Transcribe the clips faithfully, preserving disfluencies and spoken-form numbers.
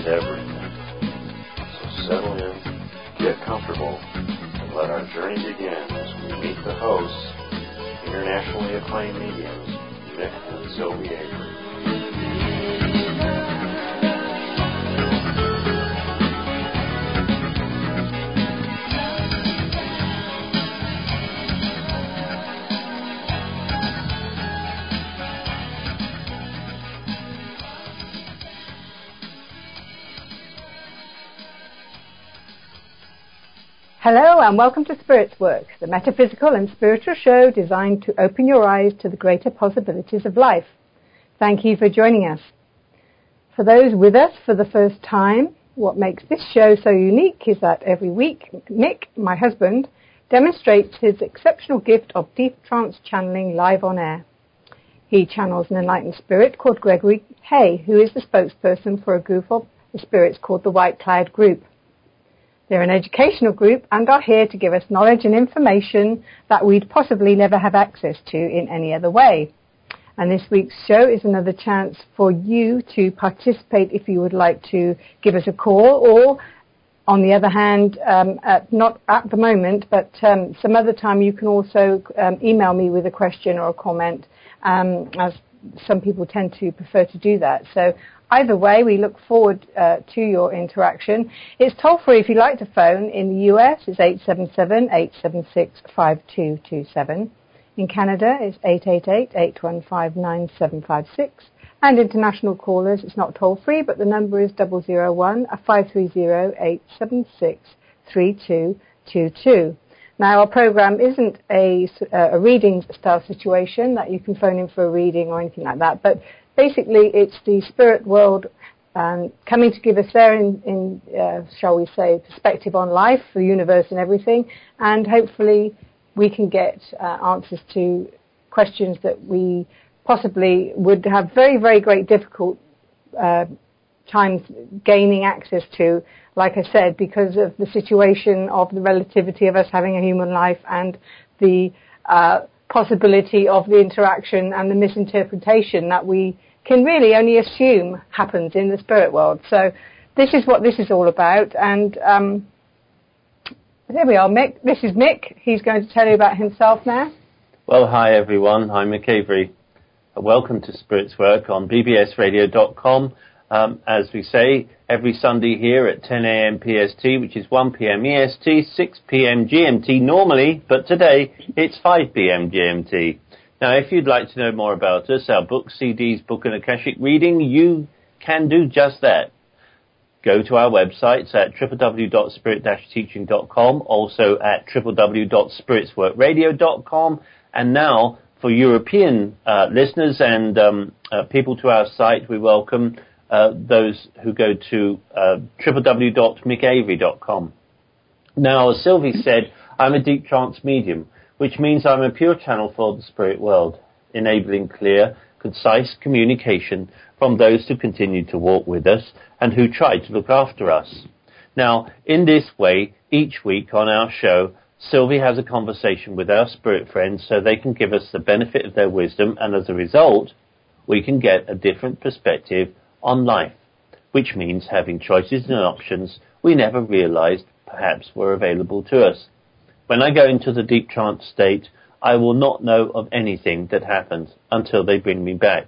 and everything. So settle in, get comfortable, and let our journey begin as we meet the hosts, internationally acclaimed mediums, Mick and Sylvie Avery. Hello and welcome to Spirits Work, the metaphysical and spiritual show designed to open your eyes to the greater possibilities of life. Thank you for joining us. For those with us for the first time, what makes this show so unique is that every week Mick, my husband, demonstrates his exceptional gift of deep trance channeling live on air. He channels an enlightened spirit called Gregory Hay, who is the spokesperson for a group of spirits called the White Cloud Group. They're an educational group and are here to give us knowledge and information that we'd possibly never have access to in any other way. And this week's show is another chance for you to participate if you would like to give us a call, or on the other hand, um, at, not at the moment, but um, some other time you can also um, email me with a question or a comment, um, as some people tend to prefer to do that. So either way, we look forward uh, to your interaction. It's toll-free if you'd like to phone. In the U S, it's eight seven seven, eight seven six, five two two seven. In Canada, it's eight eight eight, eight one five, nine seven five six. And international callers, it's not toll-free, but the number is zero zero one, five three zero, eight seven six, three two two two. Now, our program isn't a, a reading-style situation that you can phone in for a reading or anything like that, but basically, it's the spirit world um, coming to give us their, in, in uh, shall we say, perspective on life, the universe and everything, and hopefully we can get uh, answers to questions that we possibly would have very, very great difficult uh, times gaining access to, like I said, because of the situation of the relativity of us having a human life and the uh, possibility of the interaction and the misinterpretation that we can really only assume happens in the spirit world. So this is what this is all about. And um, there we are, Mick. This is Mick. He's going to tell you about himself now. Well, hi, everyone. I'm Mick Avery. Welcome to Spirits Work on b b s radio dot com. Um, as we say, every Sunday here at ten a.m. P S T, which is one p.m. E S T, six p.m. G M T normally, but today it's five p.m. G M T. Now, if you'd like to know more about us, our books, C Ds, book and Akashic reading, you can do just that. Go to our websites at w w w dot spirit dash teaching dot com, also at w w w dot spirits work radio dot com, and now for European uh, listeners and um, uh, people to our site, we welcome Uh, those who go to uh, w w w dot mick avery dot com. Now, as Sylvie said, I'm a deep trance medium, which means I'm a pure channel for the spirit world, enabling clear, concise communication from those who continue to walk with us and who try to look after us. Now, in this way, each week on our show, Sylvie has a conversation with our spirit friends so they can give us the benefit of their wisdom, and as a result, we can get a different perspective on life, which means having choices and options we never realized perhaps were available to us. When I go into the deep trance state, I will not know of anything that happens until they bring me back.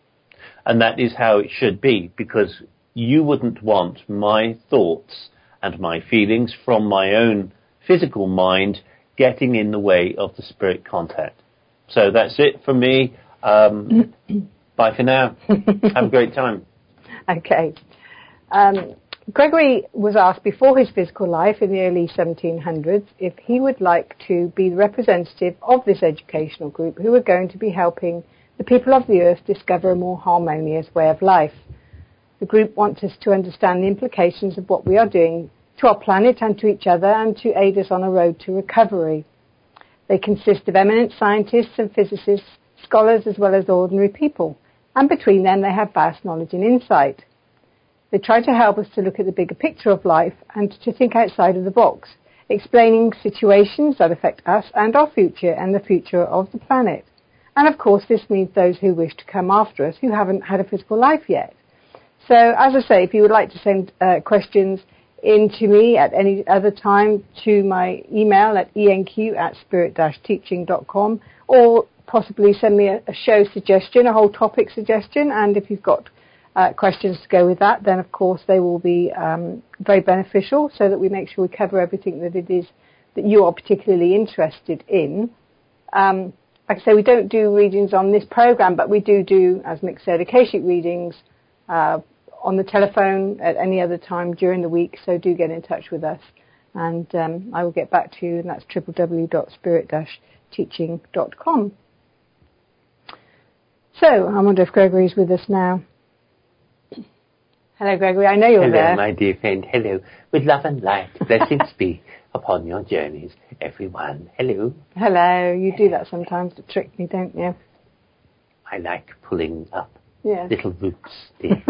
And that is how it should be, because you wouldn't want my thoughts and my feelings from my own physical mind getting in the way of the spirit contact. So that's it from me. Um, bye for now. Have a great time. Okay. Um, Gregory was asked before his physical life in the early seventeen hundreds if he would like to be the representative of this educational group who are going to be helping the people of the earth discover a more harmonious way of life. The group wants us to understand the implications of what we are doing to our planet and to each other, and to aid us on a road to recovery. They consist of eminent scientists and physicists, scholars as well as ordinary people, and between them they have vast knowledge and insight. They try to help us to look at the bigger picture of life and to think outside of the box, explaining situations that affect us and our future and the future of the planet. And of course this means those who wish to come after us who haven't had a physical life yet. So, as I say, if you would like to send uh, questions in to me at any other time to my email at enq at spirit dash teaching dot com, or possibly send me a, a show suggestion, a whole topic suggestion, and if you've got uh, questions to go with that, then of course they will be um, very beneficial, so that we make sure we cover everything that it is that you are particularly interested in. Um, like I say, we don't do readings on this program, but we do do, as Mick said, Akashic readings uh, on the telephone at any other time during the week, so do get in touch with us, and um, I will get back to you, and that's w w w dot spirit dash teaching dot com. So, I wonder if Gregory's with us now. Hello, Gregory, I know you're Hello, there. Hello, my dear friend, hello. With love and light, blessings be upon your journeys, everyone. Hello. Hello, you do that sometimes to trick me, don't you? I like pulling up yes. little roots, dear.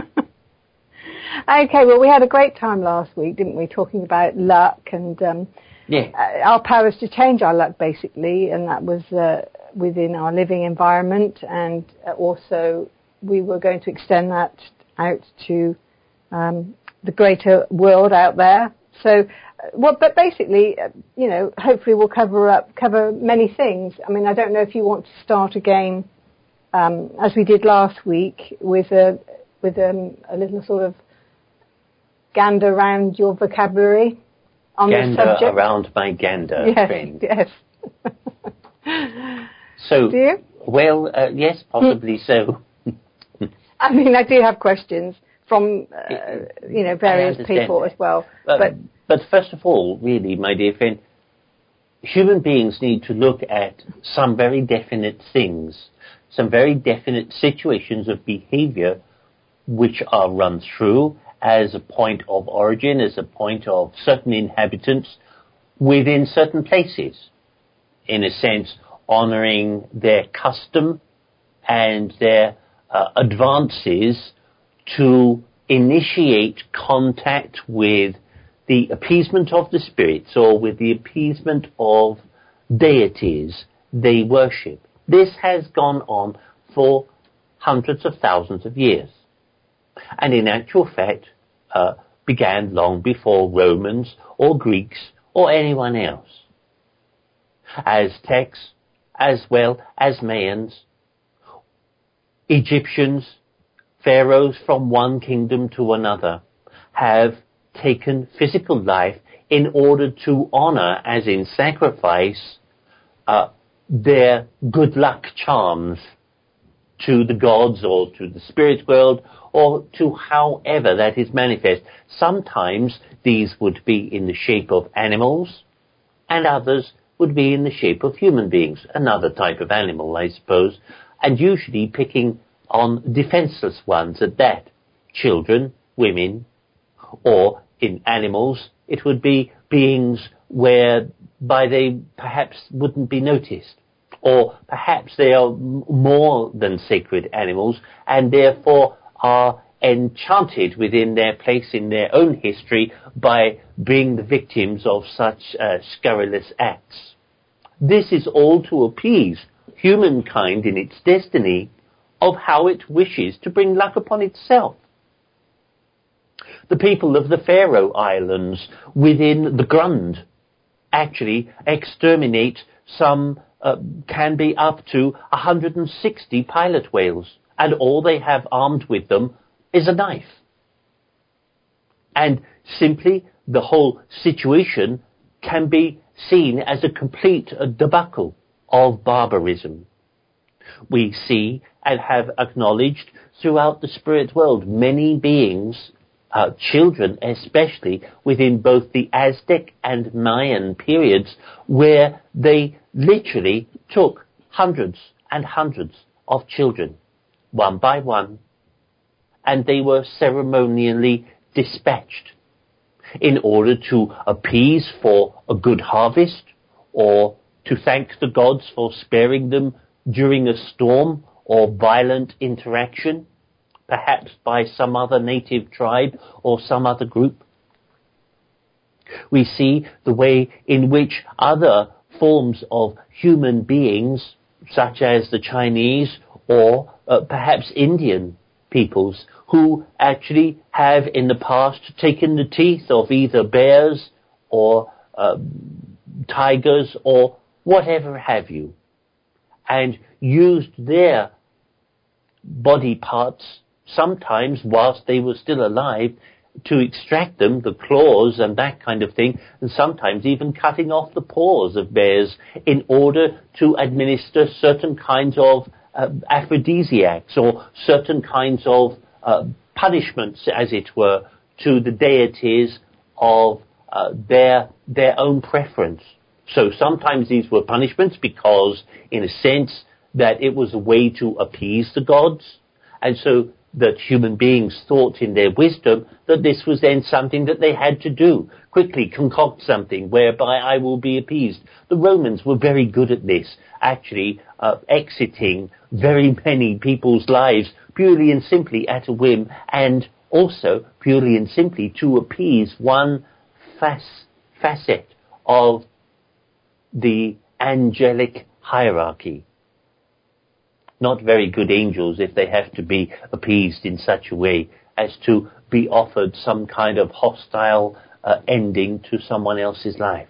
Okay, well, we had a great time last week, didn't we, talking about luck and um, yeah. uh, our powers to change our luck, basically, and that was uh, within our living environment, and uh, also we were going to extend that out to um, the greater world out there. So, uh, well, but basically, uh, you know, hopefully we'll cover up, cover many things. I mean, I don't know if you want to start again, um, as we did last week, with a with um, a little sort of gander around your vocabulary on gander this subject. Around my gander, yes, friend. Yes. So, do you? Well, uh, yes, possibly so. I mean, I do have questions from, uh, you know, various people that. as well. Uh, but but first of all, really, my dear friend, human beings need to look at some very definite things, some very definite situations of behavior which are run through as a point of origin, as a point of certain inhabitants within certain places, in a sense, honoring their custom and their uh, advances to initiate contact with the appeasement of the spirits or with the appeasement of deities they worship. This has gone on for hundreds of thousands of years, and in actual fact uh, began long before Romans or Greeks or anyone else. Aztecs, as well as Mayans, Egyptians, pharaohs from one kingdom to another have taken physical life in order to honor, as in sacrifice, uh, their good luck charms to the gods or to the spirit world or to however that is manifest. Sometimes these would be in the shape of animals, and others would be in the shape of human beings, another type of animal, I suppose, and usually picking on defenseless ones at that, children, women, or in animals, it would be beings whereby they perhaps wouldn't be noticed, or perhaps they are m- more than sacred animals, and therefore are enchanted within their place in their own history by being the victims of such uh, scurrilous acts. This is all to appease humankind in its destiny of how it wishes to bring luck upon itself. The people of the Faroe Islands within the Grund actually exterminate some, uh, can be up to one hundred sixty pilot whales, and all they have armed with them is a knife. And simply the whole situation can be seen as a complete uh, debacle of barbarism. We see and have acknowledged throughout the spirit world many beings, uh, children especially, within both the Aztec and Mayan periods, where they literally took hundreds and hundreds of children, one by one, and they were ceremonially dispatched in order to appease for a good harvest, or to thank the gods for sparing them during a storm or violent interaction, perhaps by some other native tribe or some other group. We see the way in which other forms of human beings, such as the Chinese or uh, perhaps Indian peoples, who actually have in the past taken the teeth of either bears or uh, tigers or whatever have you, and used their body parts, sometimes whilst they were still alive, to extract them, the claws and that kind of thing, and sometimes even cutting off the paws of bears in order to administer certain kinds of uh, aphrodisiacs or certain kinds of uh, punishments, as it were, to the deities of uh, their their own preference. So sometimes these were punishments because, in a sense, that it was a way to appease the gods, and so that human beings thought in their wisdom that this was then something that they had to do. Quickly concoct something whereby I will be appeased. The Romans were very good at this, actually uh, exiting very many people's lives purely and simply at a whim, and also purely and simply to appease one fac- facet of the angelic hierarchy. Not very good angels if they have to be appeased in such a way as to be offered some kind of hostile uh, ending to someone else's life.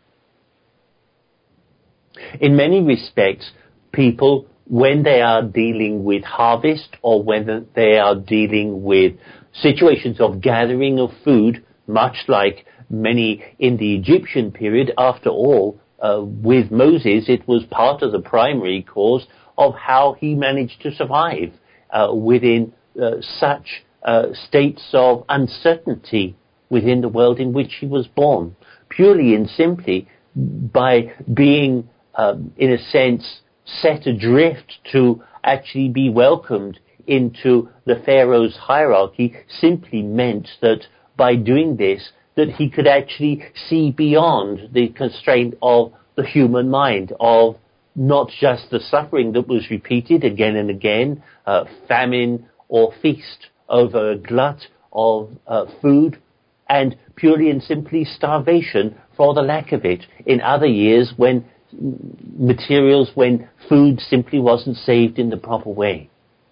In many respects, people, when they are dealing with harvest or when they are dealing with situations of gathering of food, much like many in the Egyptian period, after all, uh, with Moses, it was part of the primary cause of how he managed to survive uh, within uh, such uh, states of uncertainty within the world in which he was born, purely and simply by being, um, in a sense, set adrift to actually be welcomed into the Pharaoh's hierarchy simply meant that by doing this, that he could actually see beyond the constraint of the human mind, of not just the suffering that was repeated again and again, uh, famine or feast over a glut of uh, food, and purely and simply starvation for the lack of it in other years when materials, when food simply wasn't saved in the proper way.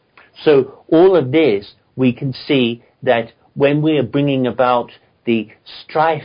So all of this, we can see that when we are bringing about the strife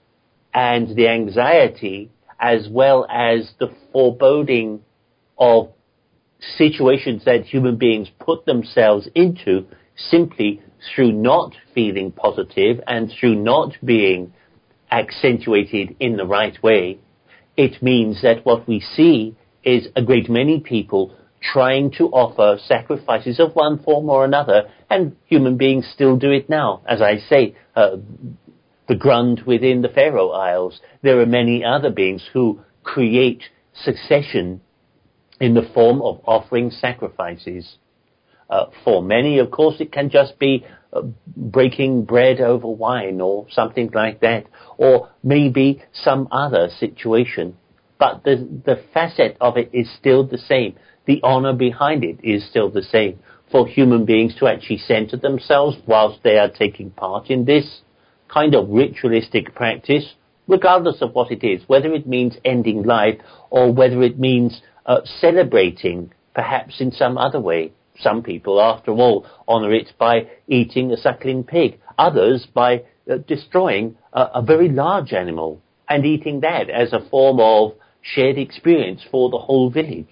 and the anxiety, as well as the foreboding of situations that human beings put themselves into simply through not feeling positive and through not being accentuated in the right way, it means that what we see is a great many people trying to offer sacrifices of one form or another, and human beings still do it now. As I say, uh, the Grund within the Faroe Isles. There are many other beings who create succession in the form of offering sacrifices. Uh, for many, of course, it can just be uh, breaking bread over wine or something like that, or maybe some other situation. But the, the facet of it is still the same. The honor behind it is still the same. For human beings to actually center themselves whilst they are taking part in this kind of ritualistic practice, regardless of what it is, whether it means ending life or whether it means uh, celebrating perhaps in some other way. Some people, after all, honor it by eating a suckling pig. Others by uh, destroying a, a very large animal and eating that as a form of shared experience for the whole village.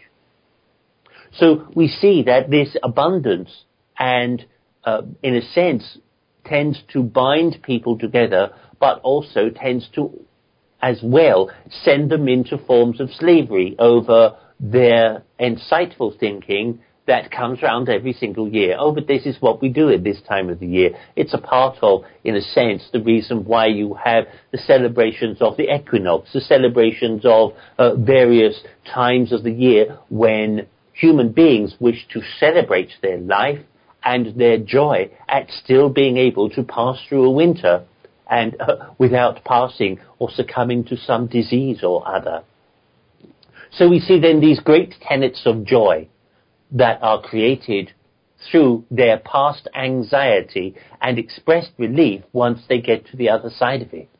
So we see that this abundance and, uh, in a sense, tends to bind people together, but also tends to, as well, send them into forms of slavery over their insightful thinking that comes round every single year. Oh, but this is what we do at this time of the year. It's a part of, in a sense, the reason why you have the celebrations of the equinox, the celebrations of uh, various times of the year when human beings wish to celebrate their life and their joy at still being able to pass through a winter and uh, without passing or succumbing to some disease or other. So we see then these great tenets of joy that are created through their past anxiety and expressed relief once they get to the other side of it.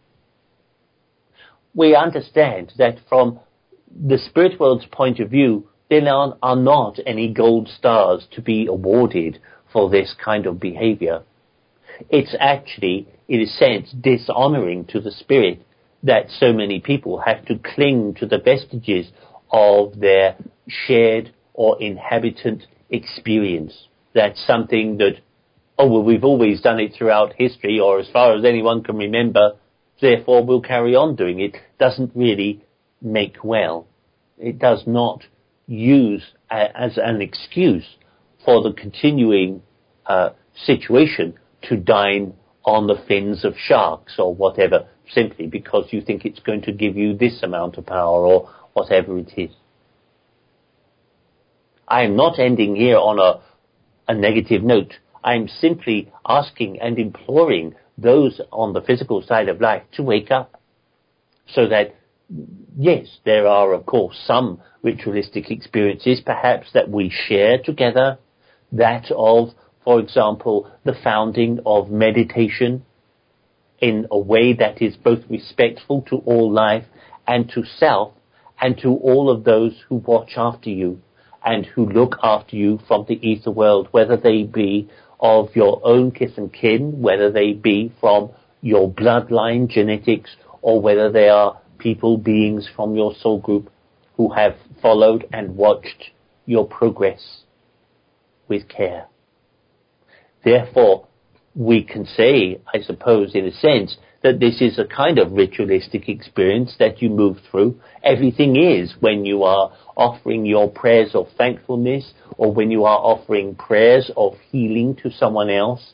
We understand that from the spirit world's point of view, there are not any gold stars to be awarded for this kind of behavior. It's actually, in a sense, dishonoring to the spirit that so many people have to cling to the vestiges of their shared or inhabitant experience. That's something that, oh, well, we've always done it throughout history, or as far as anyone can remember, therefore we'll carry on doing it, doesn't really make well. It does not use a, as an excuse for the continuing uh, situation to dine on the fins of sharks or whatever, simply because you think it's going to give you this amount of power or whatever it is. I am not ending here on a, a negative note. I am simply asking and imploring those on the physical side of life to wake up, so that, yes, there are, of course, some ritualistic experiences perhaps that we share together, that of, for example, the founding of meditation in a way that is both respectful to all life and to self and to all of those who watch after you and who look after you from the ether world, whether they be of your own kith and kin, whether they be from your bloodline genetics, or whether they are people, beings from your soul group who have followed and watched your progress with care. Therefore, we can say, I suppose, in a sense, that this is a kind of ritualistic experience that you move through. Everything is when you are offering your prayers of thankfulness, or when you are offering prayers of healing to someone else.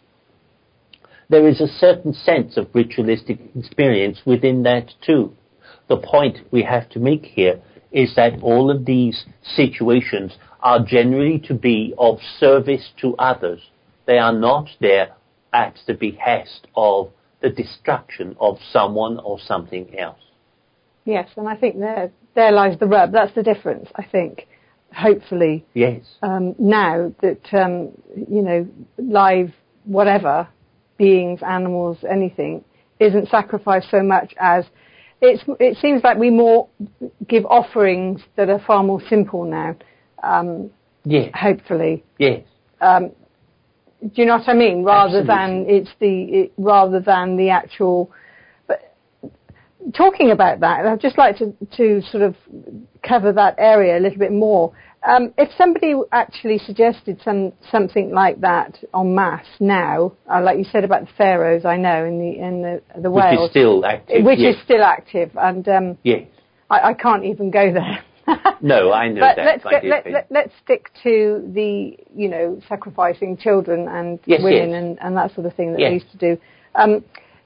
There is a certain sense of ritualistic experience within that too. The point we have to make here is that all of these situations are generally to be of service to others. They are not there at the behest of the destruction of someone or something else. Yes, and I think there there lies the rub. That's the difference, I think, hopefully. Yes. Um, now that, um, you know, live whatever, beings, animals, anything, isn't sacrificed so much as it's. It seems like we more give offerings that are far more simple now. Um, yes. Hopefully. Yes. Um, do you know what I mean? Rather Absolutely. than it's the it, rather than the actual. But talking about that, I'd just like to to sort of cover that area a little bit more. Um, if somebody actually suggested some something like that en masse now, uh, like you said about the pharaohs, I know in the in the the Which Wales, is still active. which yes. is still active, and um, yes, I, I can't even go there. No, I know but that. let's my get, dear let, friend. let, let's stick to the, you know, sacrificing children and Yes, women yes. And, and that sort of thing that Yes. they used to do. Um,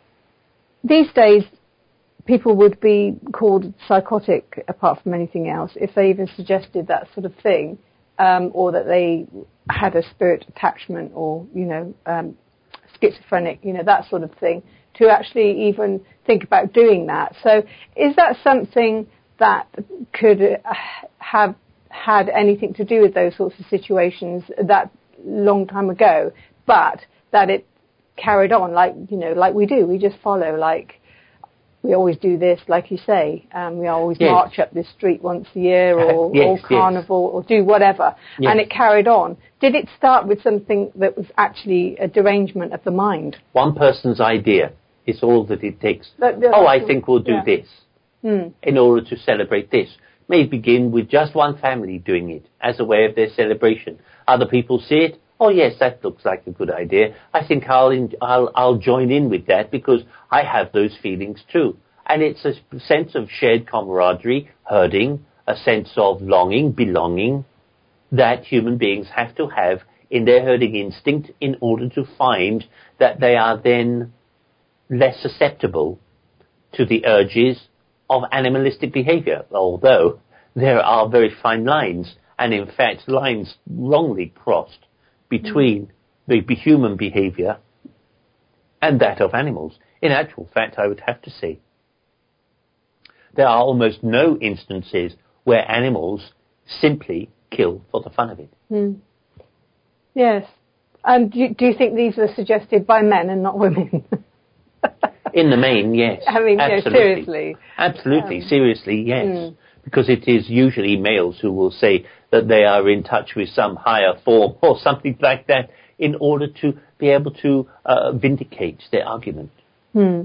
these days, people would be called psychotic, apart from anything else, if they even suggested that sort of thing, um, or that they had a spirit attachment, or, you know, um, schizophrenic, you know, that sort of thing, to actually even think about doing that. So is that something that could uh, have had anything to do with those sorts of situations that long time ago, but that it carried on like, you know, like we do. We just follow, like we always do this, like you say. Um, we always yes. march up this street once a year, or, yes, or carnival, yes. or do whatever. Yes. And it carried on. Did it start with something that was actually a derangement of the mind? One person's idea is all that it takes. That, that, oh, I think we'll do yeah. this Hmm. in order to celebrate this. May begin with just one family doing it as a way of their celebration. Other people see it. Oh, yes, that looks like a good idea. I think I'll, in, I'll, I'll join in with that because I have those feelings too. And it's a sense of shared camaraderie, herding, a sense of longing, belonging, that human beings have to have in their herding instinct in order to find that they are then less susceptible to the urges of animalistic behavior, although there are very fine lines, and in fact lines wrongly crossed between mm. the human behavior and that of animals. In actual fact, I would have to say there are almost no instances where animals simply kill for the fun of it. Mm. Yes. And do, do you think these were suggested by men and not women? In the main, yes. I mean, absolutely. No, seriously. Absolutely, Um, seriously, yes. Mm. Because it is usually males who will say that they are in touch with some higher form or something like that. in order to be able to uh, vindicate their argument. Hmm.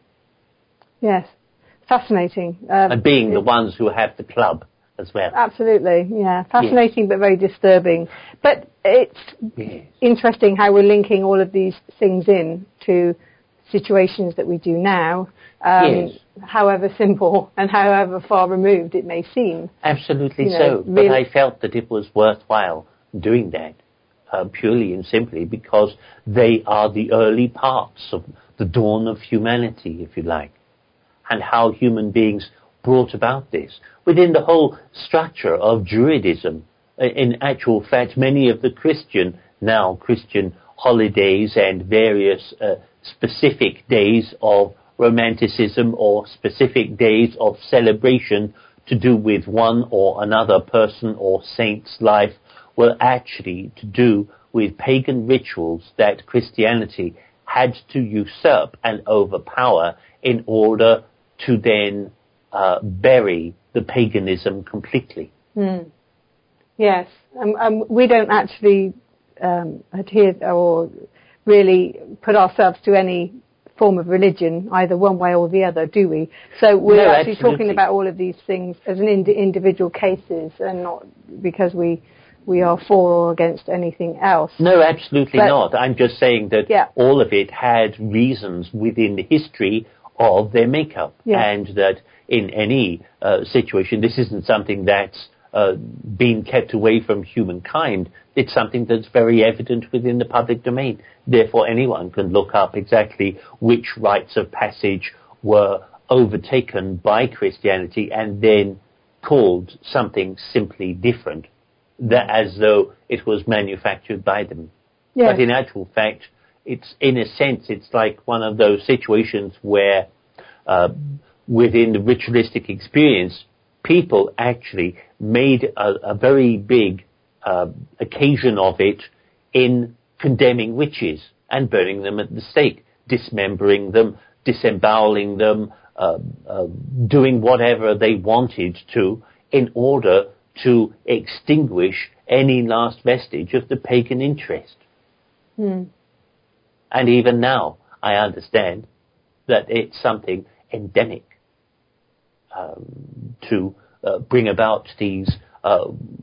Yes. Fascinating. Um, and being the ones who have the club as well. Absolutely, yeah. Fascinating yes. but very disturbing. But it's yes. interesting how we're linking all of these things in to situations that we do now, um, yes. however simple and however far removed it may seem. Absolutely you know, so. really but I felt that it was worthwhile doing that, uh, purely and simply because they are the early parts of the dawn of humanity, if you like, and how human beings brought about this. Within the whole structure of Druidism, in actual fact, many of the Christian, now Christian holidays and various uh, specific days of romanticism or specific days of celebration to do with one or another person or saint's life were actually to do with pagan rituals that Christianity had to usurp and overpower in order to then uh, bury the paganism completely. Mm. Yes, um, um, we don't actually um, adhere or really put ourselves to any form of religion, either one way or the other, do we? So we're no, actually absolutely. talking about all of these things as an ind- individual cases, and not because we we are for or against anything else. No, absolutely but, not. I'm just saying that yeah. all of it had reasons within the history of their makeup, yeah. and that in any uh, situation, this isn't something that's uh, been kept away from humankind. It's something that's very evident within the public domain. Therefore, anyone can look up exactly which rites of passage were overtaken by Christianity and then called something simply different, that as though it was manufactured by them. Yes. But in actual fact, it's, in a sense, it's like one of those situations where uh, within the ritualistic experience, people actually made a, a very big uh, occasion of it in condemning witches and burning them at the stake, dismembering them, disemboweling them, uh, uh, doing whatever they wanted to in order to extinguish any last vestige of the pagan interest. Hmm. And even now, I understand that it's something endemic um, to uh, bring about these uh,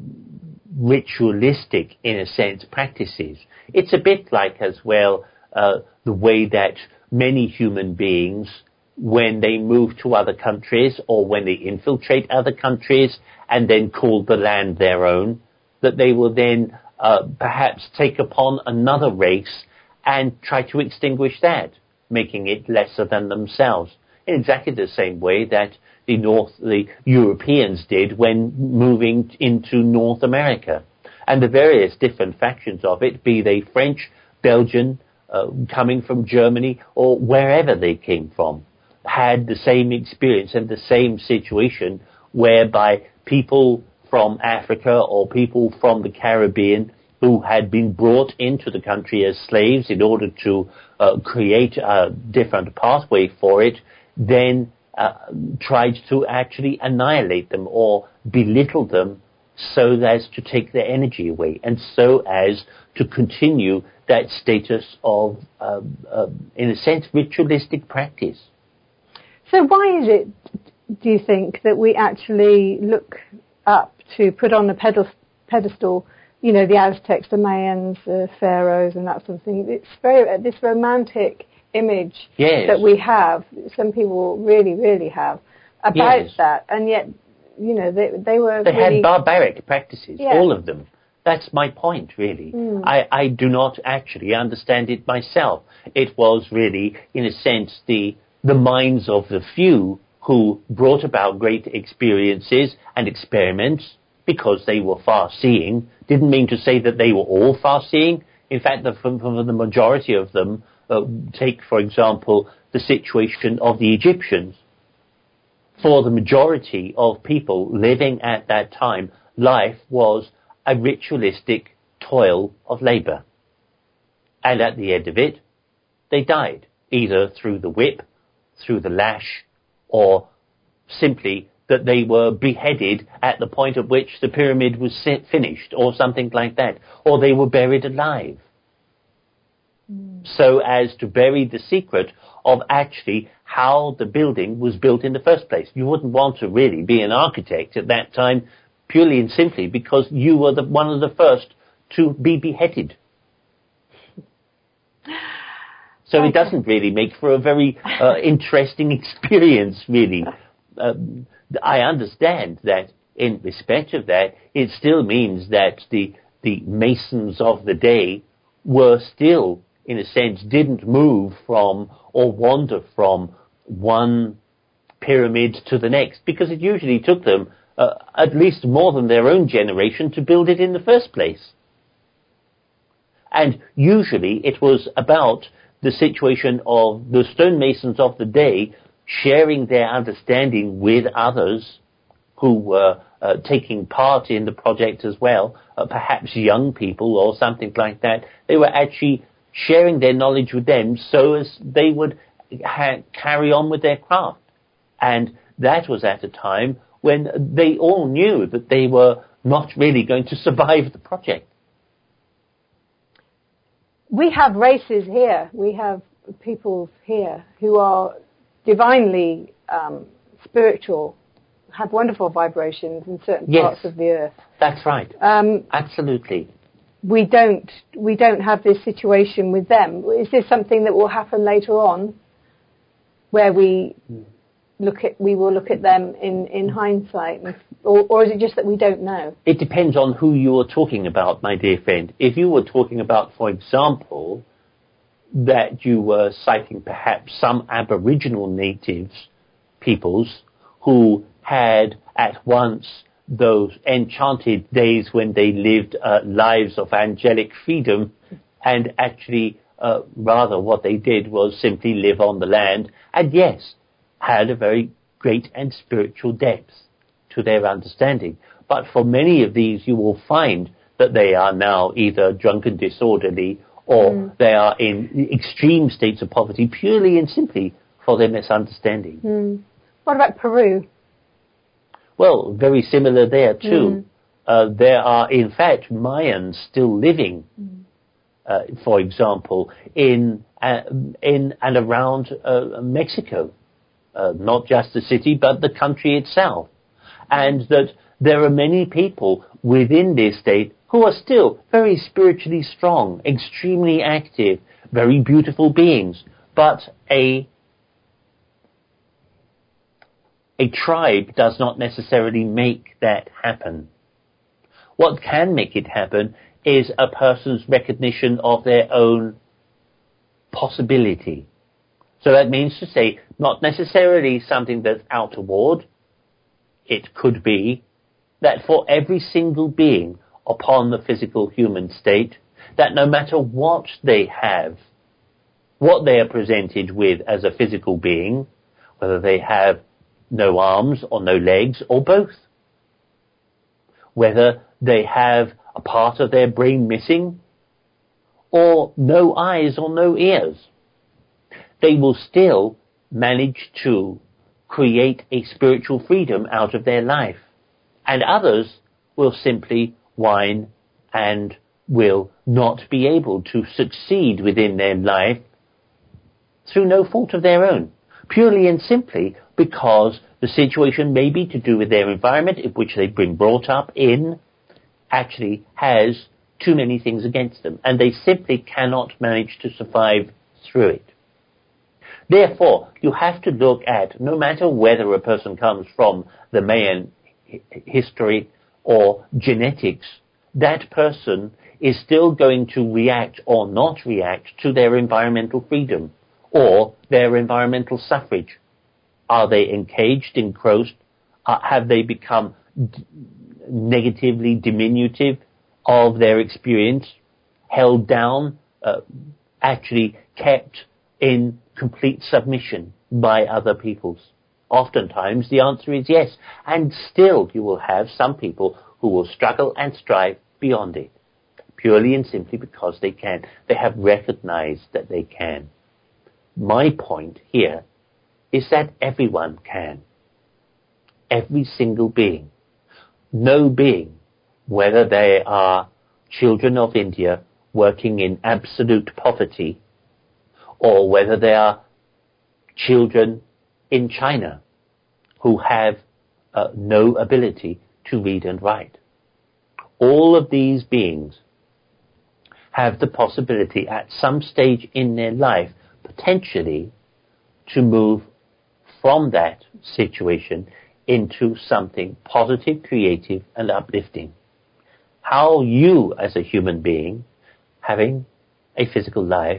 ritualistic, in a sense, practices. It's a bit like as well uh, the way that many human beings, when they move to other countries or when they infiltrate other countries and then call the land their own, that they will then uh, perhaps take upon another race and try to extinguish that, making it lesser than themselves, in exactly the same way that the North, the Europeans did when moving into North America. And the various different factions of it, be they French, Belgian, uh, coming from Germany, or wherever they came from, had the same experience and the same situation whereby people from Africa or people from the Caribbean who had been brought into the country as slaves in order to uh, create a different pathway for it, then uh, tried to actually annihilate them or belittle them so as to take their energy away and so as to continue that status of, uh, uh, in a sense, ritualistic practice. So why is it, do you think, that we actually look up to put on a pedestal, you know, the Aztecs, the Mayans, the pharaohs and that sort of thing? It's very, this romantic image yes. that we have, some people really, really have, about yes. that, and yet, you know, they, they were They really... had barbaric practices, yeah. all of them. That's my point, really. Mm. I, I do not actually understand it myself. It was really, in a sense, the the minds of the few who brought about great experiences and experiments because they were far-seeing. Didn't mean to say that they were all far-seeing. In fact, the, for, for the majority of them, uh, take, for example, the situation of the Egyptians. For the majority of people living at that time, life was a ritualistic toil of labor. And at the end of it, they died, either through the whip, through the lash, or simply that they were beheaded at the point at which the pyramid was finished, or something like that, or they were buried alive. mm. so as to bury the secret of actually how the building was built in the first place. You wouldn't want to really be an architect at that time, purely and simply because you were the, one of the first to be beheaded. So okay. It doesn't really make for a very uh, interesting experience, really. Um, I understand that in respect of that, it still means that the the masons of the day were still, in a sense, didn't move from or wander from one pyramid to the next, because it usually took them uh, at least more than their own generation to build it in the first place. And usually it was about the situation of the stonemasons of the day sharing their understanding with others who were uh, taking part in the project as well, uh, perhaps young people or something like that. They were actually sharing their knowledge with them so as they would ha- carry on with their craft. And that was at a time when they all knew that they were not really going to survive the project. We have races here. We have people here who are divinely um, spiritual, have wonderful vibrations in certain yes, parts of the earth. That's right. Um, Absolutely. We don't. We don't have this situation with them. Is this something that will happen later on, where we look at we will look at them in, in hindsight, or, or is it just that we don't know? It depends on who you are talking about, my dear friend. If you were talking about, for example, that you were citing perhaps some Aboriginal natives peoples who had at once those enchanted days when they lived uh, lives of angelic freedom, and actually uh, rather what they did was simply live on the land, and yes, had a very great and spiritual depth to their understanding. But for many of these you will find that they are now either drunk and disorderly, or mm. they are in extreme states of poverty purely and simply for their misunderstanding. Mm. What about Peru? Well, very similar there too. Mm. Uh, there are, in fact, Mayans still living, mm. uh, for example, in uh, in and around uh, Mexico, uh, not just the city, but the country itself, and that there are many people within this state who are still very spiritually strong, extremely active, very beautiful beings, but a A tribe does not necessarily make that happen. What can make it happen is a person's recognition of their own possibility. So that means to say, not necessarily something that's outward. It could be that for every single being upon the physical human state, that no matter what they have, what they are presented with as a physical being, whether they have no arms or no legs or both, whether they have a part of their brain missing or no eyes or no ears, they will still manage to create a spiritual freedom out of their life. And others will simply whine and will not be able to succeed within their life through no fault of their own, purely and simply because the situation may be to do with their environment in which they've been brought up in actually has too many things against them, and they simply cannot manage to survive through it. Therefore, you have to look at, no matter whether a person comes from the Mayan history or genetics, that person is still going to react or not react to their environmental freedom or their environmental suffrage. Are they encaged, encroached? Uh, have they become d- negatively diminutive of their experience, held down, uh, actually kept in complete submission by other peoples? Oftentimes the answer is yes, and still you will have some people who will struggle and strive beyond it, purely and simply because they can. They have recognized that they can. My point here is that everyone can. Every single being. No being, whether they are children of India working in absolute poverty, or whether they are children in China who have uh, no ability to read and write. All of these beings have the possibility at some stage in their life, potentially, to move from that situation into something positive, creative, and uplifting. How you, as a human being, having a physical life,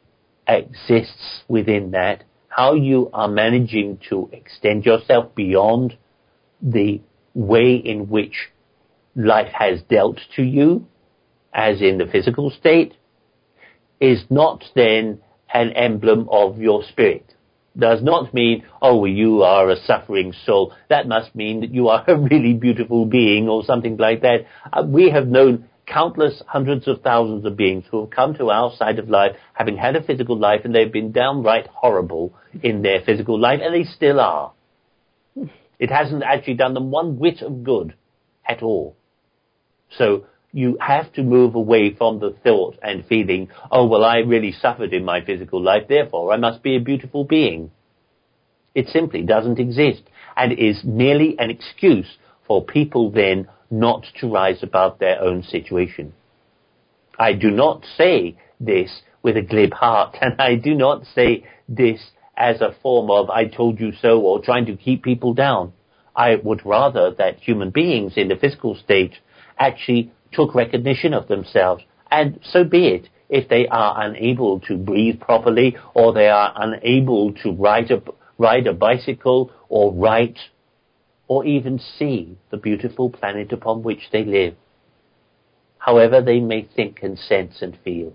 exists within that, how you are managing to extend yourself beyond the way in which life has dealt to you, as in the physical state, is not then an emblem of your spirit. Does not mean, oh, well, you are a suffering soul. That must mean that you are a really beautiful being or something like that. Uh, we have known countless hundreds of thousands of beings who have come to our side of life having had a physical life, and they've been downright horrible in their physical life, and they still are. It hasn't actually done them one whit of good at all. So you have to move away from the thought and feeling, oh, well, I really suffered in my physical life, therefore I must be a beautiful being. It simply doesn't exist, and is merely an excuse for people then not to rise above their own situation. I do not say this with a glib heart, and I do not say this as a form of I told you so or trying to keep people down. I would rather that human beings in the physical state actually took recognition of themselves, and so be it. If they are unable to breathe properly, or they are unable to ride a, ride a bicycle, or write, or even see the beautiful planet upon which they live, however they may think and sense and feel,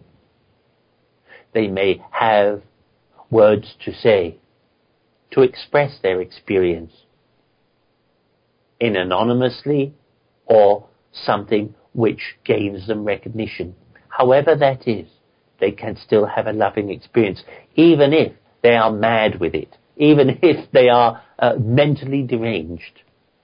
they may have words to say, to express their experience, in anonymously or something which gains them recognition. However that is, they can still have a loving experience, even if they are mad with it, even if they are uh, mentally deranged.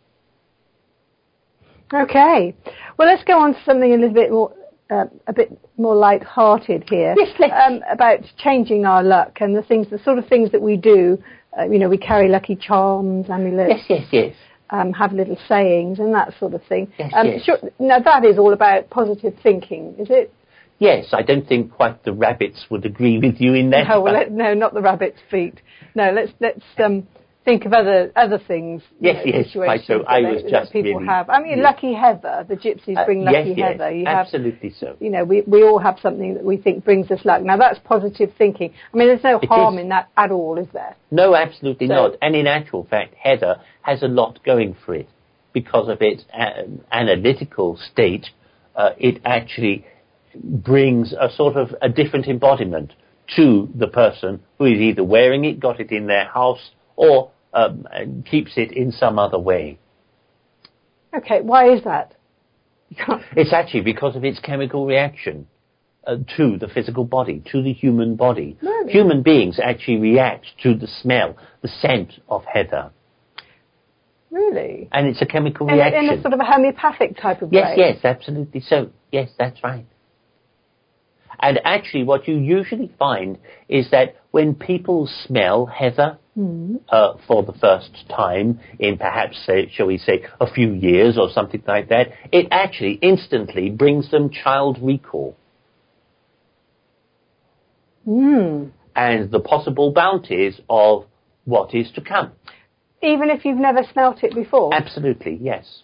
Okay. Well, let's go on to something a little bit more, uh, a bit more light-hearted here. Yes, let's. Um, about changing our luck and the things, the sort of things that we do. Uh, you know, we carry lucky charms, amulets. Yes, yes, yes. Um, have little sayings and that sort of thing. Yes, um, yes. Sure, now that is all about positive thinking, is it? Yes, I don't think quite the rabbits would agree with you in that. No, well, let, no, not the rabbit's feet. No, let's let's um, think of other other things. Yes, you know, yes, quite so. that I they, was that just people really, have. I mean, yes. Lucky Heather, the gypsies bring uh, Lucky yes, yes, Heather. You absolutely have, so. You know, we we all have something that we think brings us luck. Now that's positive thinking. I mean, there's no It harm is. in that at all, is there? No, absolutely So- not. And in actual fact, Heather has a lot going for it because of its uh, analytical state. Uh, it actually brings a sort of a different embodiment to the person who is either wearing it, got it in their house, or um, keeps it in some other way. Okay, why is that? It's actually because of its chemical reaction uh, to the physical body, to the human body. Really? Human beings actually react to the smell, the scent of heather. Really? And it's a chemical In, reaction. in a sort of a homeopathic type of Yes, way? yes, absolutely so. Yes, that's right. And actually what you usually find is that when people smell heather Mm. uh, for the first time in perhaps, say, shall we say, a few years or something like that, it actually instantly brings them child recall. Mm. And the possible bounties of what is to come. Even if you've never smelt it before? Absolutely, yes.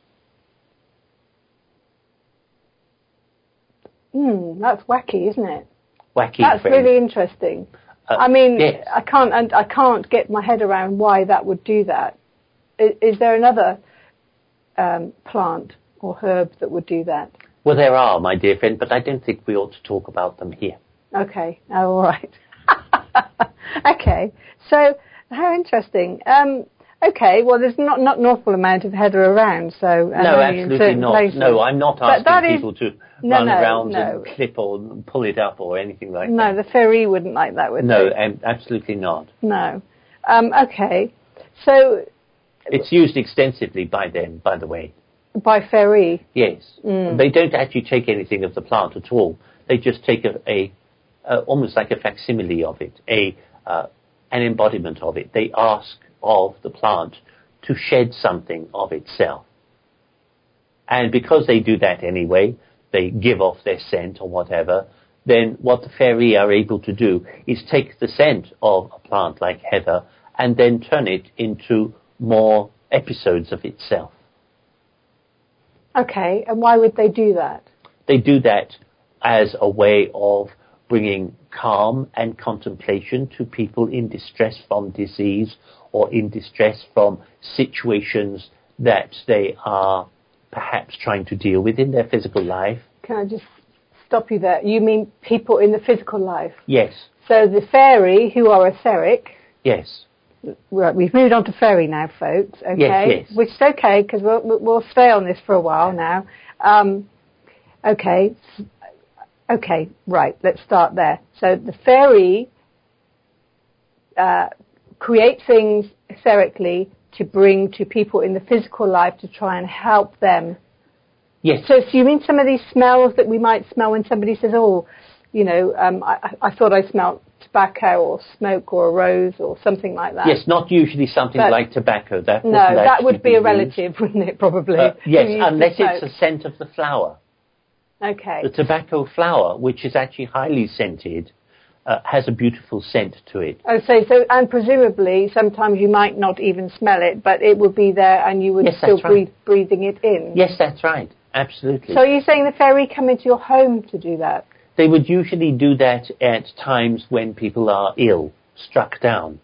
Hmm, that's wacky, isn't it? Wacky. That's friend. really interesting. Uh, I mean, yes. I can't, and I can't get my head around why that would do that. Is, is there another um, plant or herb that would do that? Well, there are, my dear friend, but I don't think we ought to talk about them here. Okay, oh, all right. Okay, so how interesting. Um, okay, well, there's not, not an awful amount of heather around, so and No, only in absolutely certain not. places. No, I'm not But that asking is- people to No, run no, around no. and clip or pull it up or anything like No, that. the fairy wouldn't like that, would No, they? um, absolutely not. No. Um, okay, so It's used extensively by them, by the way. by fairy. Yes. Mm. They don't actually take anything of the plant at all. They just take a, a uh, almost like a facsimile of it, a uh, an embodiment of it. They ask of the plant to shed something of itself. And because they do that anyway, they give off their scent or whatever, then what the fairy are able to do is take the scent of a plant like heather and then turn it into more episodes of itself. Okay, and why would they do that? They do that as a way of bringing calm and contemplation to people in distress from disease or in distress from situations that they are perhaps trying to deal with in their physical life. Can I just stop you there? You mean people in the physical life? Yes. So the fairy, who are etheric... Yes. Right, we've moved on to fairy now, folks, okay? Yes, yes. Which is okay, because we'll, we'll stay on this for a while now. Um, okay, okay, right, let's start there. So the fairy uh, create things etherically to bring to people in the physical life to try and help them. Yes. So, so you mean some of these smells that we might smell when somebody says, oh, you know, um, I, I thought I smelled tobacco or smoke or a rose or something like that? Yes, not usually something but like tobacco. That no, that would be, be a relative, used. Wouldn't it, probably? Uh, yes, unless it's a scent of the flower. Okay. The tobacco flower, which is actually highly scented, uh, has a beautiful scent to it. Oh, so, so, and presumably sometimes you might not even smell it, but it would be there and you would yes, still that's right. breathe, breathing it in. Yes, that's right. Absolutely. So are you saying the fairy come into your home to do that? They would usually do that at times when people are ill, struck down.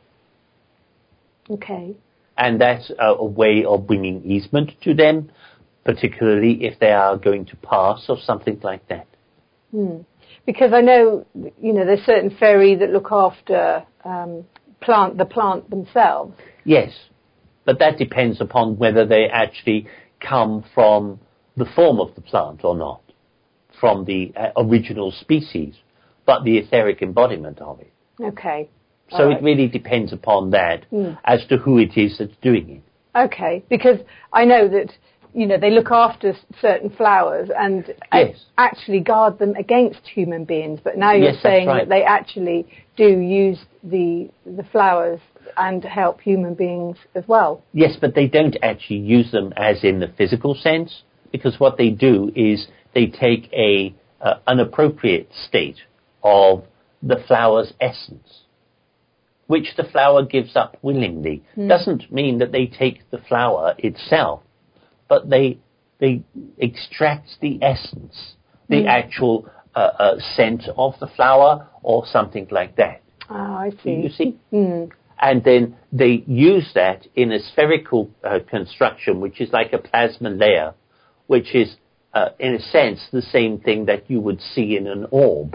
Okay. And that's a, a way of bringing easement to them, particularly if they are going to pass or something like that. Hmm. Because I know, you know, there's certain fairy that look after um, plant the plant themselves. Yes, but that depends upon whether they actually come from the form of the plant or not, from the uh, original species, but the etheric embodiment of it. Okay. So right. It really depends upon that mm. as to who it is that's doing it. Okay, because I know that, you know, they look after certain flowers and yes. actually guard them against human beings, but now you're yes, saying right. that they actually do use the the flowers and help human beings as well. Yes, but they don't actually use them as in the physical sense, because what they do is they take a uh, an appropriate state of the flower's essence, which the flower gives up willingly. Mm. Doesn't mean that they take the flower itself, but they they extract the essence, the mm. actual uh, uh, scent of the flower or something like that. Oh, I see. You see? Mm. And then they use that in a spherical uh, construction, which is like a plasma layer, which is, uh, in a sense, the same thing that you would see in an orb.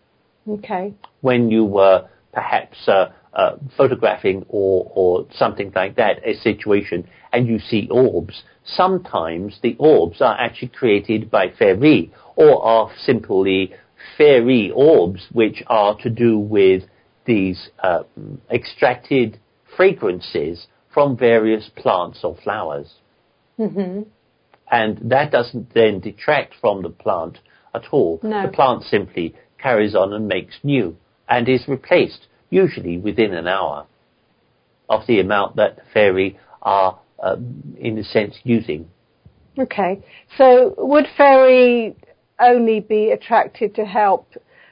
Okay. When you were perhaps uh, uh, photographing or, or something like that, a situation, and you see orbs, sometimes the orbs are actually created by fairy, or are simply fairy orbs, which are to do with these uh, extracted fragrances from various plants or flowers. Mm-hmm. And that doesn't then detract from the plant at all. No. The plant simply carries on and makes new and is replaced, usually within an hour, of the amount that the fairy are, uh, in a sense, using. Okay. So would fairy only be attracted to help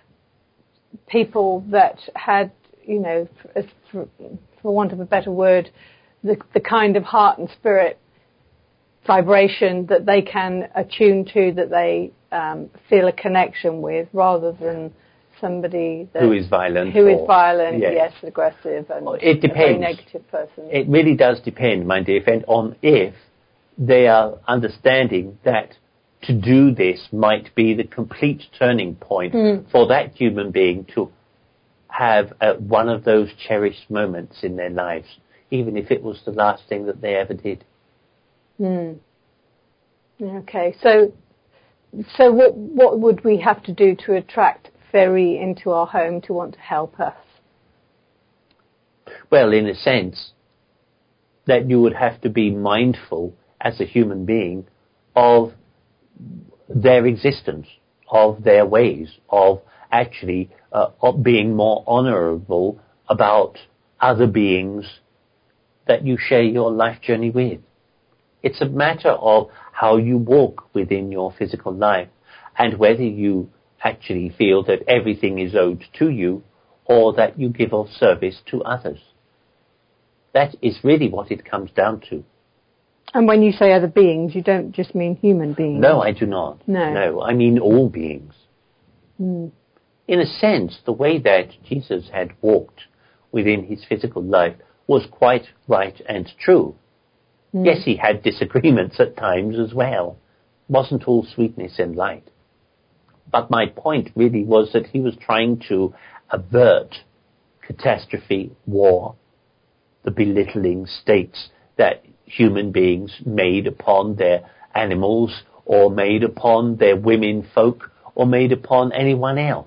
people that had, you know, for, for want of a better word, the, the kind of heart and spirit vibration that they can attune to, that they um, feel a connection with, rather than somebody that, who is violent, who or, is violent, yes. yes, aggressive, and it depends. a very negative person. It really does depend, my dear friend, on if they are understanding that to do this might be the complete turning point mm. for that human being to have uh, one of those cherished moments in their lives, even if it was the last thing that they ever did. Mm. Okay, so so what what would we have to do to attract fairy into our home to want to help us? Well, in a sense, that you would have to be mindful as a human being of their existence, of their ways of actually uh, of being more honorable about other beings that you share your life journey with. It's a matter of how you walk within your physical life and whether you actually feel that everything is owed to you or that you give of service to others. That is really what it comes down to. And when you say other beings, you don't just mean human beings? No, I do not. No. No, I mean all beings. Mm. In a sense, the way that Jesus had walked within his physical life was quite right and true. Mm. Yes, he had disagreements at times as well. It wasn't all sweetness and light. But my point really was that he was trying to avert catastrophe, war, the belittling states that human beings made upon their animals or made upon their women folk or made upon anyone else.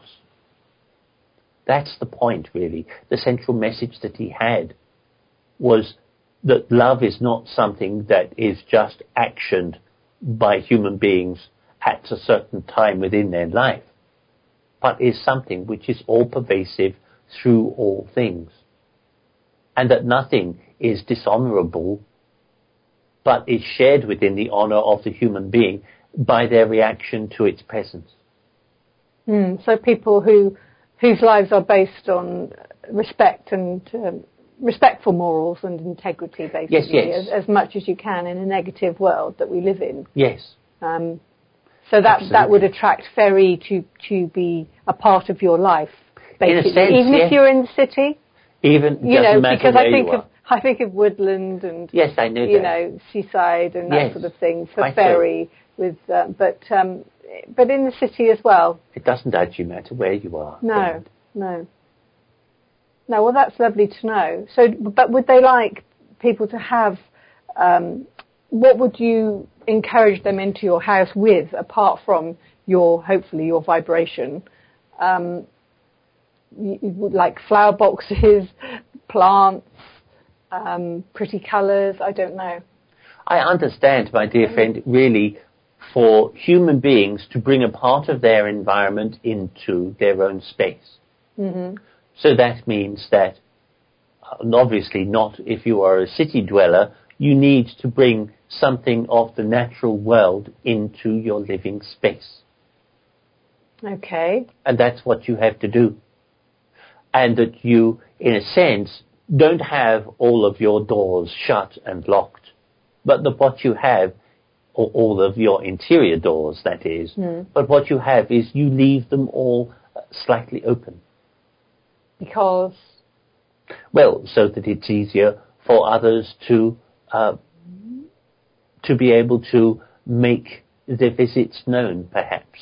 That's the point, really. The central message that he had was that love is not something that is just actioned by human beings at a certain time within their life, but is something which is all pervasive through all things. And that nothing is dishonorable, but is shared within the honor of the human being by their reaction to its presence. Mm, so people who whose lives are based on respect and um, respectful morals and integrity, basically, yes, yes. As, as much as you can in a negative world that we live in. Yes. Um, so that Absolutely. that would attract very to to be a part of your life, basically. In a sense, even yes. if you're in the city. Even you know, matter because where I think you of are. I think of woodland and yes, I know you that. know seaside and that yes, sort of thing for quite ferry so. with, uh, but um, but in the city as well. It doesn't actually matter where you are. No, friend. no, no. Well, that's lovely to know. So, but would they like people to have? Um, what would you encourage them into your house with, apart from your hopefully your vibration? Um, you, you would like flower boxes, plants, um, pretty colours. I don't know. I understand, my dear friend, really for human beings to bring a part of their environment into their own space. Mm-hmm. So that means that, and obviously not if you are a city dweller, you need to bring something of the natural world into your living space. Okay. And that's what you have to do. And that you, in a sense, don't have all of your doors shut and locked, but that what you have, or all of your interior doors, that is, mm. but what you have is you leave them all slightly open. Because? Well, so that it's easier for others to uh, to be able to make their visits known, perhaps.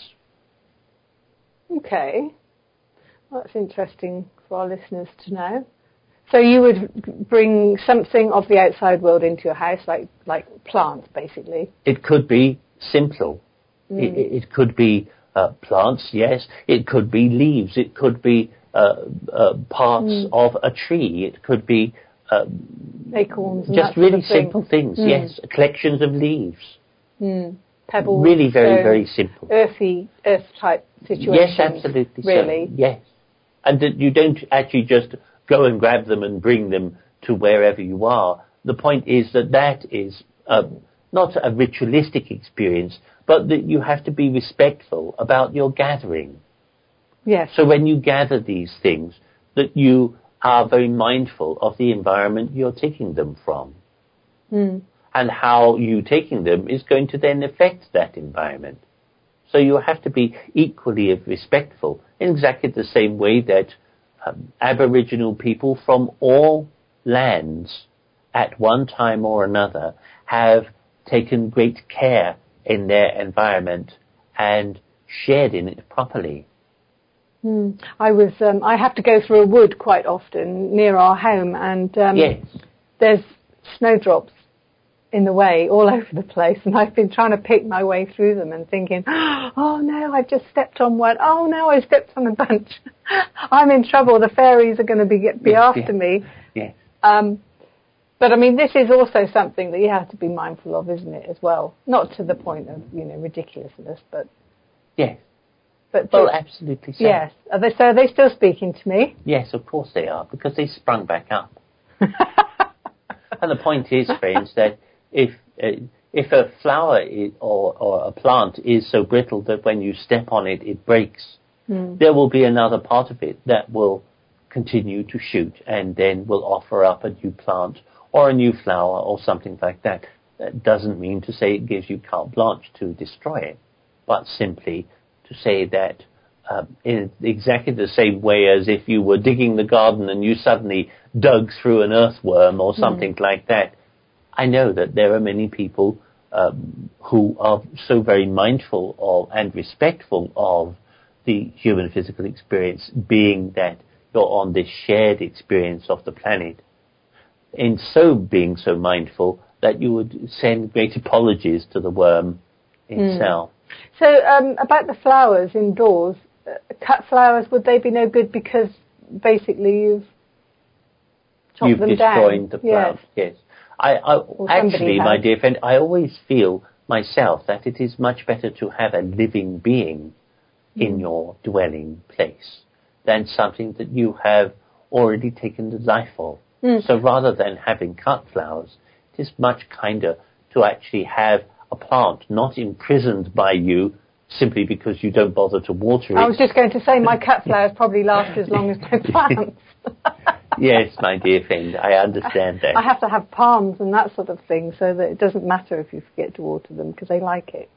Okay. Well, that's interesting for our listeners to know. So you would bring something of the outside world into your house, like like plants, basically? It could be simple. Mm. It, it could be uh, plants, yes. It could be leaves. It could be uh, uh, parts mm. of a tree. It could be uh, acorns. And just that really sort of thing. simple things, mm. yes. Collections of leaves. Mm. Pebbles. Really very, so very simple. Earthy, earth-type situations. Yes, absolutely. Really. So, yes. And that you don't actually just go and grab them and bring them to wherever you are. The point is that that is uh, not a ritualistic experience, but that you have to be respectful about your gathering. Yes. So when you gather these things, that you are very mindful of the environment you're taking them from. Mm. And how you taking them is going to then affect that environment. So you have to be equally respectful in exactly the same way that um, Aboriginal people from all lands at one time or another have taken great care in their environment and shared in it properly. Mm. I was. Um, I have to go through a wood quite often near our home, and um, yes. there's snowdrops in the way all over the place, and I've been trying to pick my way through them and thinking, oh no, I've just stepped on one. Oh no, I stepped on a bunch. I'm in trouble. The fairies are going to be be yes, after yes. me. Yes. Um, but I mean, this is also something that you have to be mindful of, isn't it, as well? Not to the point of, you know, ridiculousness, but yes. But well, to, absolutely so. Yes. Are they, so are they still speaking to me? Yes, of course they are, because they sprung back up. And the point is, friends, that if uh, if a flower is, or, or a plant is so brittle that when you step on it, it breaks, mm. there will be another part of it that will continue to shoot and then will offer up a new plant or a new flower or something like that. That doesn't mean to say it gives you carte blanche to destroy it, but simply to say that um, in exactly the same way as if you were digging the garden and you suddenly dug through an earthworm or something mm. like that. I know that there are many people um, who are so very mindful of and respectful of the human physical experience, being that you're on this shared experience of the planet. In so being so mindful that you would send great apologies to the worm itself. Mm. So um, about the flowers indoors, uh, cut flowers, would they be no good because basically you've chopped you've them down? You've destroyed the flowers, yes. yes. I, I actually, has. my dear friend, I always feel myself that it is much better to have a living being mm. in your dwelling place than something that you have already taken the life of. Mm. So rather than having cut flowers, it is much kinder to actually have a plant not imprisoned by you simply because you don't bother to water it. I was just going to say my cut flowers probably last as long as my plants. Yes, my dear friend, I understand that. I have to have palms and that sort of thing so that it doesn't matter if you forget to water them because they like it.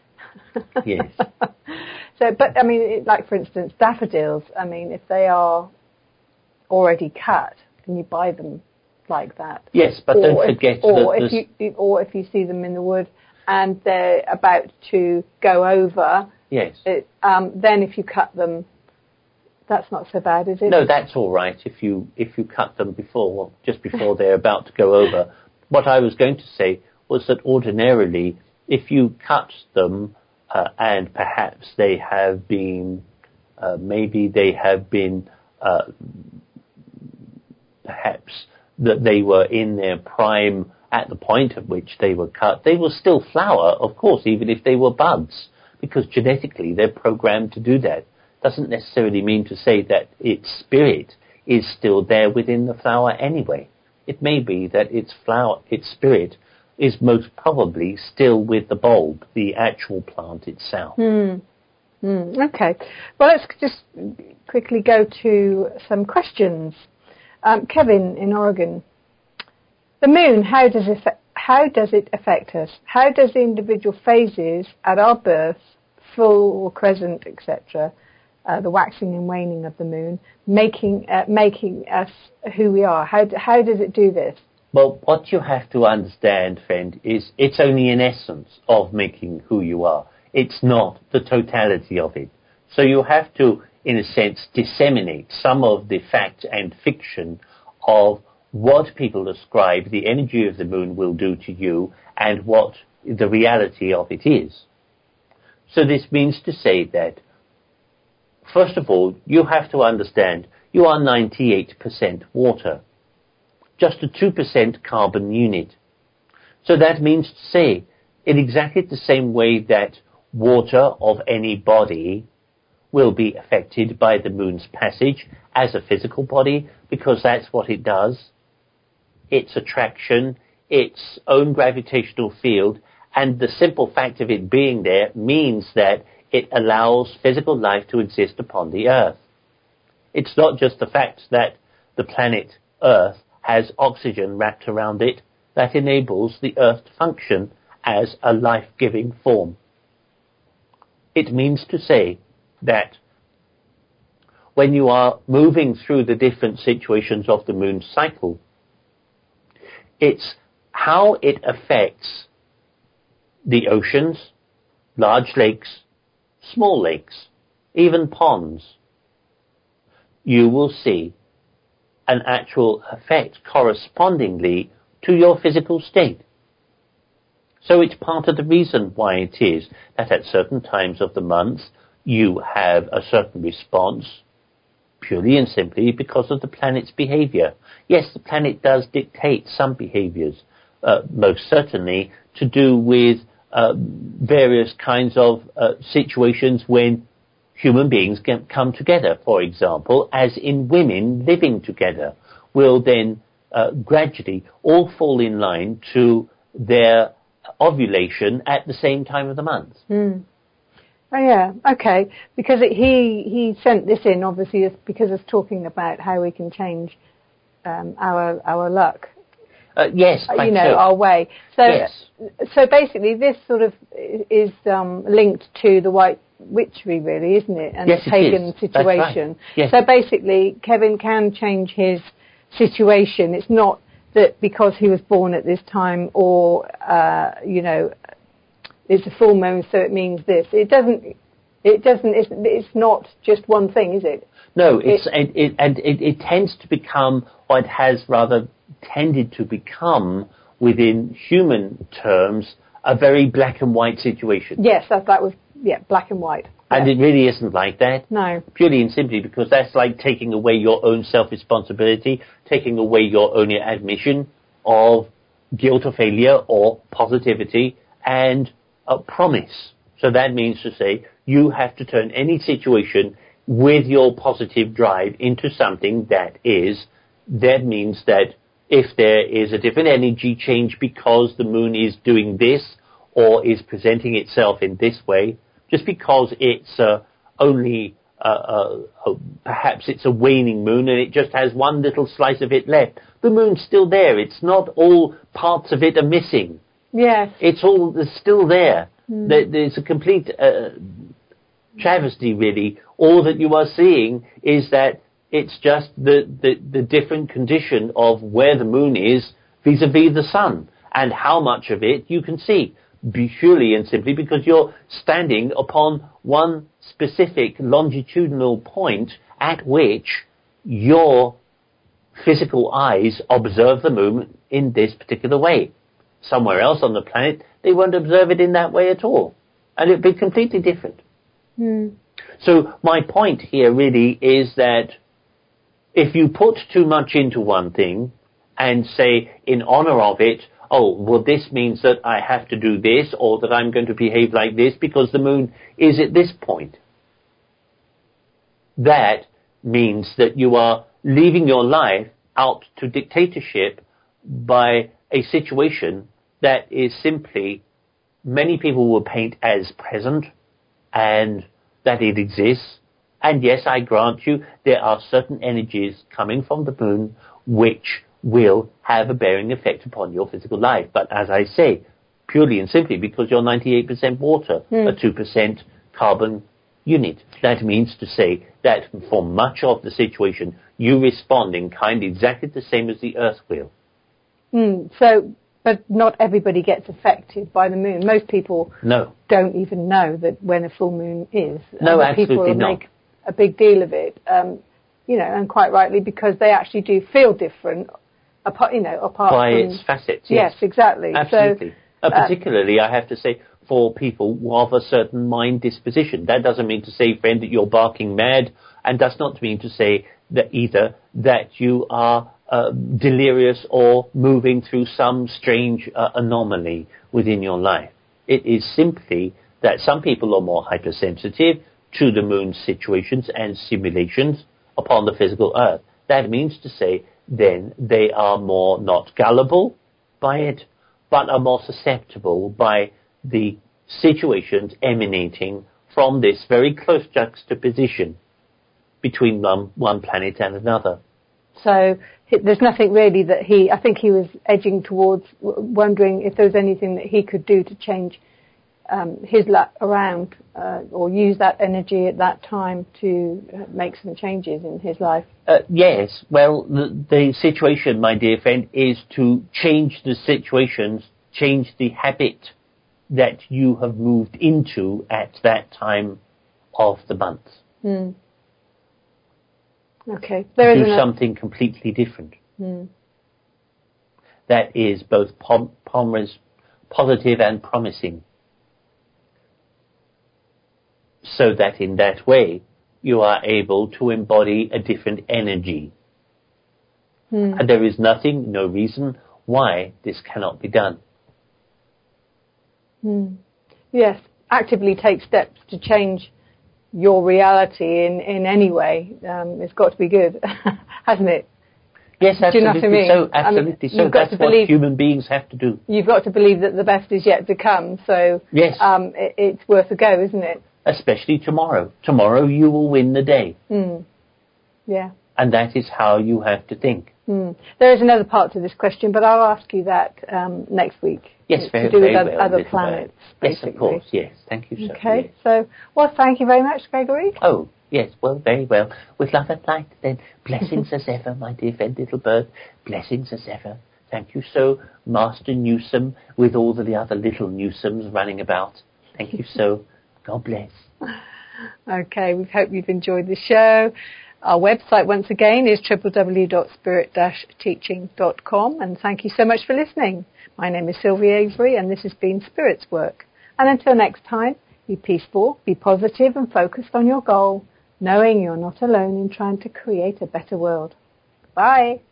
Yes. So, but I mean, it, like for instance, daffodils, I mean, if they are already cut, can you buy them like that? Yes, but or don't if, forget or that... If you, or if you see them in the wood and they're about to go over, yes. it, um, then if you cut them, that's not so bad, is it? No, that's all right if you if you cut them before, just before they're about to go over. What I was going to say was that ordinarily, if you cut them uh, and perhaps they have been, uh, maybe they have been, uh, perhaps that they were in their prime at the point at which they were cut, they will still flower, of course, even if they were buds, because genetically they're programmed to do that. Doesn't necessarily mean to say that its spirit is still there within the flower anyway. It may be that its flower, its spirit, is most probably still with the bulb, the actual plant itself. Mm. Mm. Okay. Well, let's just quickly go to some questions. Um, Kevin in Oregon. The moon, how does it, how does it affect us? How does the individual phases at our birth, full or crescent, et cetera, Uh, the waxing and waning of the moon, making uh, making us who we are. How do, how does it do this? Well, what you have to understand, friend, is it's only an essence of making who you are. It's not the totality of it. So you have to, in a sense, disseminate some of the fact and fiction of what people ascribe the energy of the moon will do to you and what the reality of it is. So this means to say that first of all, you have to understand you are ninety-eight percent water, just a two percent carbon unit. So that means to say, in exactly the same way that water of any body will be affected by the moon's passage as a physical body, because that's what it does, its attraction, its own gravitational field, and the simple fact of it being there means that it allows physical life to exist upon the Earth. It's not just the fact that the planet Earth has oxygen wrapped around it that enables the Earth to function as a life-giving form. It means to say that when you are moving through the different situations of the moon's cycle, it's how it affects the oceans, large lakes, small lakes, even ponds. You will see an actual effect correspondingly to your physical state. So it's part of the reason why it is that at certain times of the month you have a certain response, purely and simply because of the planet's behavior. Yes, the planet does dictate some behaviors, uh, most certainly to do with Uh, various kinds of uh, situations when human beings can come together, for example, as in women living together, will then uh, gradually all fall in line to their ovulation at the same time of the month. Mm. Oh yeah, okay. Because it, he he sent this in obviously because it's talking about how we can change um, our our luck. Uh, yes, you know, so. our way. So, yes. so basically, this sort of is um, linked to the white witchery, really, isn't it? And yes, the pagan it is. situation. That's right. Yes. So basically, Kevin can change his situation. It's not that because he was born at this time, or uh, you know, it's a full moon, so it means this. It doesn't. It doesn't. It's, it's not just one thing, is it? No, it's it, it, and it, it tends to become, or it has rather tended to become, within human terms, a very black and white situation. Yes, that, that was, yeah, black and white. And yeah. it really isn't like that. No. Purely and simply because that's like taking away your own self-responsibility, taking away your own admission of guilt or failure or positivity and a promise. So that means to say you have to turn any situation with your positive drive into something that is, that means that if there is a different energy change because the moon is doing this or is presenting itself in this way, just because it's uh, only, uh, uh, uh, perhaps it's a waning moon and it just has one little slice of it left, the moon's still there. It's not all parts of it are missing. Yes. It's all, it's still there. Mm. There there's a complete uh, travesty, really. All that you are seeing is that it's just the, the, the different condition of where the moon is vis-a-vis the sun and how much of it you can see, purely and simply because you're standing upon one specific longitudinal point at which your physical eyes observe the moon in this particular way. Somewhere else on the planet, they won't observe it in that way at all. And it'd be completely different. Mm. So my point here really is that if you put too much into one thing and say in honor of it, oh, well, this means that I have to do this or that I'm going to behave like this because the moon is at this point. That means that you are leaving your life out to dictatorship by a situation that is simply, many people will paint as present and that it exists. And yes, I grant you, there are certain energies coming from the moon which will have a bearing effect upon your physical life. But as I say, purely and simply because you're ninety-eight percent water, mm. a two percent carbon unit. That means to say that for much of the situation, you respond in kind exactly the same as the Earth will. Mm. So, but not everybody gets affected by the moon. Most people no. don't even know that when a full moon is. No, and absolutely people not. Make a big deal of it, um, you know, and quite rightly because they actually do feel different, apart, you know, apart by from its facets. Yes, yes exactly. Absolutely. So, uh, particularly, uh, I have to say, for people of a certain mind disposition. That doesn't mean to say, friend, that you're barking mad, and does not mean to say that either that you are uh, delirious or moving through some strange uh, anomaly within your life. It is simply that some people are more hypersensitive to the moon's situations and simulations upon the physical earth. That means to say, then, they are more not gullible by it, but are more susceptible by the situations emanating from this very close juxtaposition between one, one planet and another. So there's nothing really that he, I think he was edging towards wondering if there was anything that he could do to change um, his luck around uh, or use that energy at that time to make some changes in his life. Uh, yes, well, the, the situation, my dear friend, is to change the situations, change the habit that you have moved into at that time of the month. Mm. Okay. There do isn't something a... completely different. Mm. That is both pom- pom- positive and promising. So that in that way, you are able to embody a different energy. Mm. And there is nothing, no reason why this cannot be done. Mm. Yes, actively take steps to change your reality in, in any way. Um, it's got to be good, hasn't it? Yes, absolutely. Do you know what I mean? So, absolutely. I mean, so that's what believe, human beings have to do. You've got to believe that the best is yet to come. So yes. um, it, it's worth a go, isn't it? Especially tomorrow. Tomorrow you will win the day. Mm. Yeah. And that is how you have to think. Mm. There is another part to this question, but I'll ask you that um, next week. Yes, to very, do very with well, other planets. Yes, of course, yes. Thank you, sir. Okay, yes. so, well, thank you very much, Gregory. Oh, yes, well, very well. With love and light, then. Blessings as ever, my dear friend, little bird. Blessings as ever. Thank you so, Master Newsom, with all the other little Newsoms running about. Thank you so. God bless. Okay, we hope you've enjoyed the show. Our website, once again, is w w w dot spirit dash teaching dot com, and thank you so much for listening. My name is Sylvia Avery, and this has been Spirit's Work. And until next time, be peaceful, be positive, and focused on your goal, knowing you're not alone in trying to create a better world. Bye.